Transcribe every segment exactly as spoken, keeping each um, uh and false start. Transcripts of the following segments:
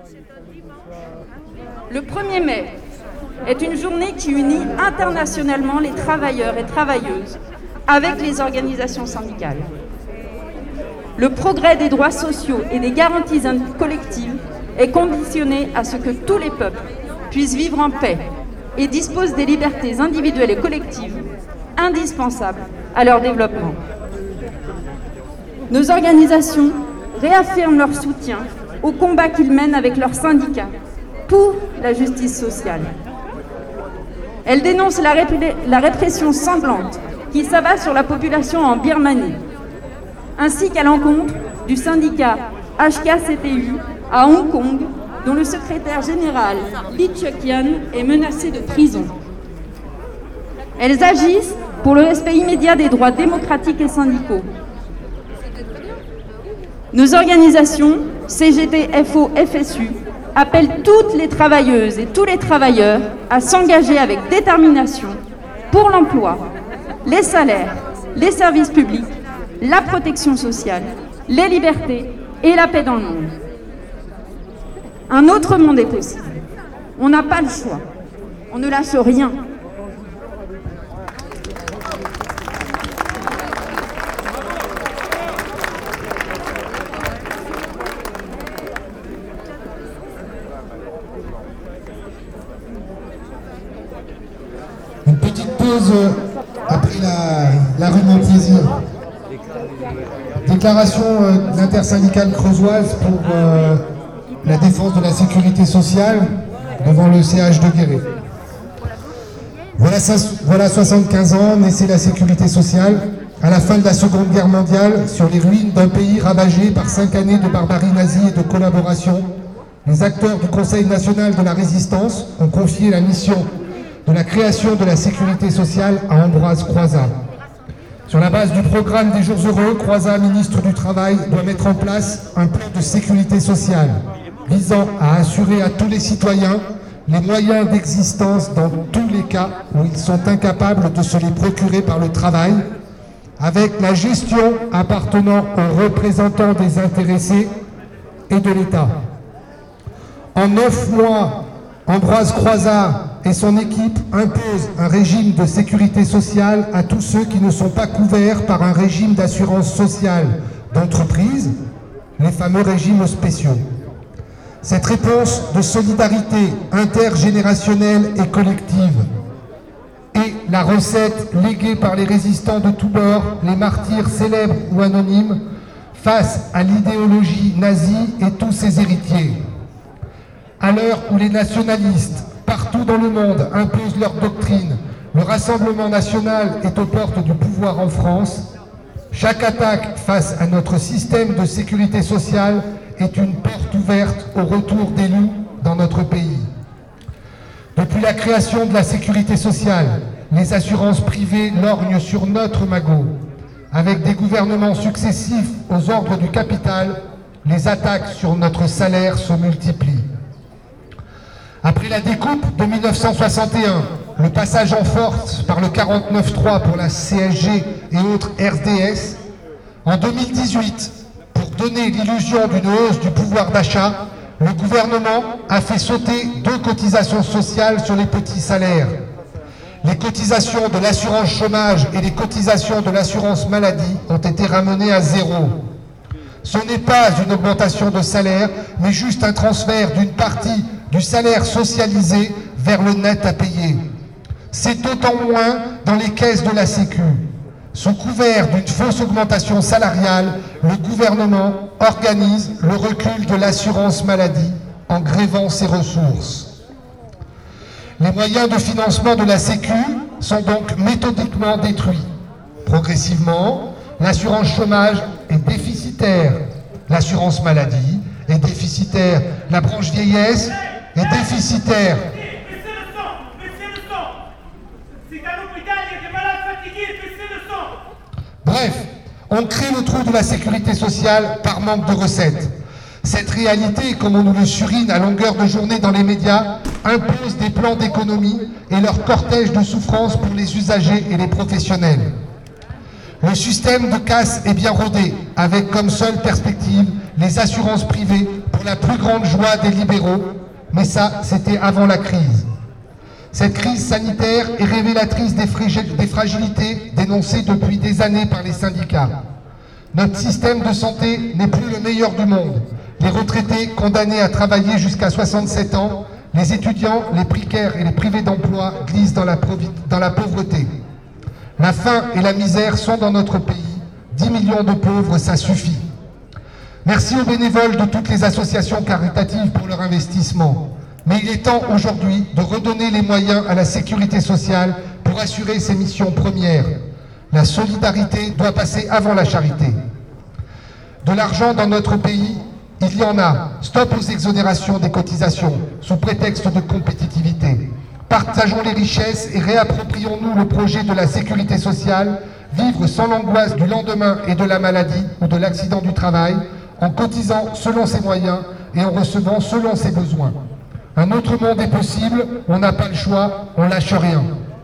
Le premier mai est une journée qui unit internationalement les travailleurs et travailleuses avec les organisations syndicales. Le progrès des droits sociaux et des garanties collectives est conditionné à ce que tous les peuples puissent vivre en paix et disposent des libertés individuelles et collectives indispensables à leur développement. Nos organisations réaffirment leur soutien au combat qu'ils mènent avec leurs syndicats pour la justice sociale. Elles dénoncent la, rép- la répression sanglante qui s'abat sur la population en Birmanie, ainsi qu'à l'encontre du syndicat H K C T U à Hong Kong, dont le secrétaire général Lee Cheuk-yan est menacé de prison. Elles agissent pour le respect immédiat des droits démocratiques et syndicaux. Nos organisations, C G T, F O, F S U, appellent toutes les travailleuses et tous les travailleurs à s'engager avec détermination pour l'emploi, les salaires, les services publics, la protection sociale, les libertés et la paix dans le monde. Un autre monde est possible. On n'a pas le choix. On ne lâche rien. Une petite pause après la, la rue Montplaisir. Déclaration euh, d'intersyndicale creusoise pour euh, la défense de la sécurité sociale devant le C H de Guéret. Voilà, voilà soixante-quinze ans, naissait la sécurité sociale à la fin de la Seconde Guerre mondiale sur les ruines d'un pays ravagé par cinq années de barbarie nazie et de collaboration. Les acteurs du Conseil national de la résistance ont confié la mission de la création de la sécurité sociale à Ambroise Croizat. Sur la base du programme des Jours Heureux, Croizat, ministre du Travail, doit mettre en place un plan de sécurité sociale visant à assurer à tous les citoyens les moyens d'existence dans tous les cas où ils sont incapables de se les procurer par le travail, avec la gestion appartenant aux représentants des intéressés et de l'État. En neuf mois, Ambroise Croizat et son équipe imposent un régime de sécurité sociale à tous ceux qui ne sont pas couverts par un régime d'assurance sociale d'entreprise, les fameux régimes spéciaux. Cette réponse de solidarité intergénérationnelle et collective est la recette léguée par les résistants de tous bords, les martyrs célèbres ou anonymes, face à l'idéologie nazie et tous ses héritiers. À l'heure où les nationalistes, partout dans le monde, imposent leur doctrine, le Rassemblement national est aux portes du pouvoir en France. Chaque attaque face à notre système de sécurité sociale est une porte ouverte au retour des loups dans notre pays. Depuis la création de la sécurité sociale, les assurances privées lorgnent sur notre magot. Avec des gouvernements successifs aux ordres du capital, les attaques sur notre salaire se multiplient. Après la découpe de mille neuf cent soixante et un, le passage en force par le quarante-neuf trois pour la C S G et autres R D S, en deux mille dix-huit, pour donner l'illusion d'une hausse du pouvoir d'achat, le gouvernement a fait sauter deux cotisations sociales sur les petits salaires. Les cotisations de l'assurance chômage et les cotisations de l'assurance maladie ont été ramenées à zéro. Ce n'est pas une augmentation de salaire, mais juste un transfert d'une partie du salaire socialisé vers le net à payer. C'est d'autant moins dans les caisses de la Sécu. Sous couvert d'une fausse augmentation salariale, le gouvernement organise le recul de l'assurance maladie en grevant ses ressources. Les moyens de financement de la Sécu sont donc méthodiquement détruits. Progressivement, l'assurance chômage est déficitaire, l'assurance maladie est déficitaire, la branche vieillesse est déficitaire. Bref, on crée le trou de la sécurité sociale par manque de recettes. Cette réalité, comme on nous le surine à longueur de journée dans les médias, impose des plans d'économie et leur cortège de souffrances pour les usagers et les professionnels. Le système de casse est bien rodé, avec comme seule perspective les assurances privées pour la plus grande joie des libéraux, mais ça, c'était avant la crise. Cette crise sanitaire est révélatrice des, des fragilités dénoncées depuis des années par les syndicats. Notre système de santé n'est plus le meilleur du monde. Les retraités condamnés à travailler jusqu'à soixante-sept ans, les étudiants, les précaires et les privés d'emploi glissent dans la, dans la pauvreté. La faim et la misère sont dans notre pays. dix millions de pauvres, ça suffit. Merci aux bénévoles de toutes les associations caritatives pour leur investissement. Mais il est temps aujourd'hui de redonner les moyens à la sécurité sociale pour assurer ses missions premières. La solidarité doit passer avant la charité. De l'argent dans notre pays, il y en a. Stop aux exonérations des cotisations sous prétexte de compétitivité. Partageons les richesses et réapproprions-nous le projet de la sécurité sociale, vivre sans l'angoisse du lendemain et de la maladie ou de l'accident du travail, en cotisant selon ses moyens et en recevant selon ses besoins. Un autre monde est possible, on n'a pas le choix, on lâche rien.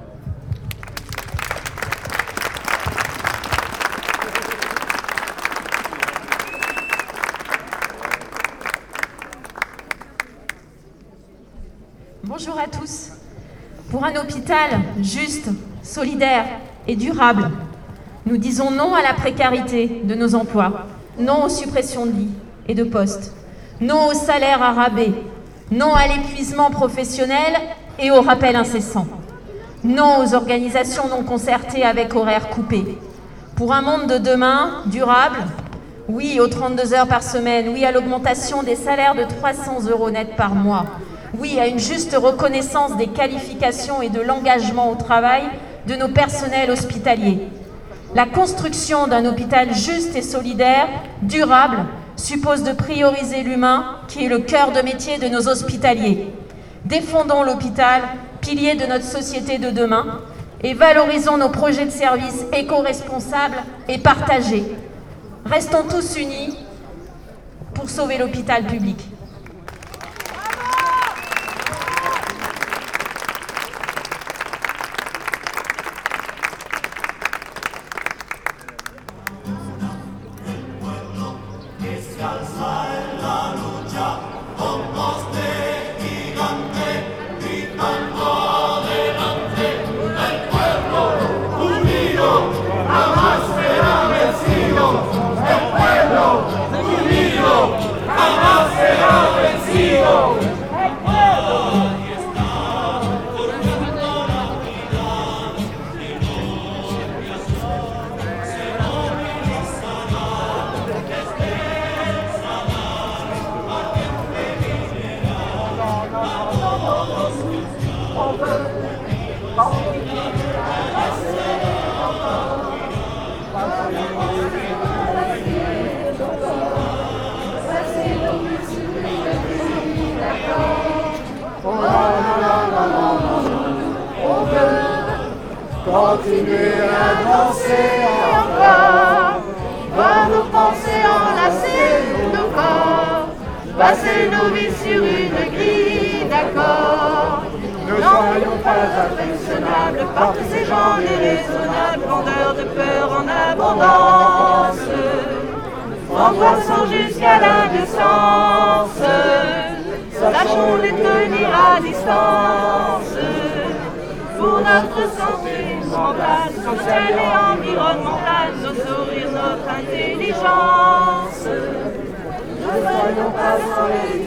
Bonjour à tous. Pour un hôpital juste, solidaire et durable, nous disons non à la précarité de nos emplois, non aux suppressions de lits et de postes, non aux salaires à rabais, non à l'épuisement professionnel et au rappel incessant, non aux organisations non concertées avec horaires coupés. Pour un monde de demain durable, oui aux trente-deux heures par semaine, oui à l'augmentation des salaires de trois cents euros net par mois, oui à une juste reconnaissance des qualifications et de l'engagement au travail de nos personnels hospitaliers. La construction d'un hôpital juste et solidaire, durable, suppose de prioriser l'humain, qui est le cœur de métier de nos hospitaliers. Défendons l'hôpital, pilier de notre société de demain, et valorisons nos projets de services éco-responsables et partagés. Restons tous unis pour sauver l'hôpital public. Continuer à danser encore, voir nos pensées enlacer nos corps, passer nos vies sur une grille d'accords. Ne soyons pas affectionnables par tous ces gens déraisonnables, vendeurs de peur en abondance, angoissant jusqu'à l'indécence. Sachons les tenir à distance pour notre santé mentale, sociale et environnementale, nos sourires, notre intelligence. Ne soyons pas sans les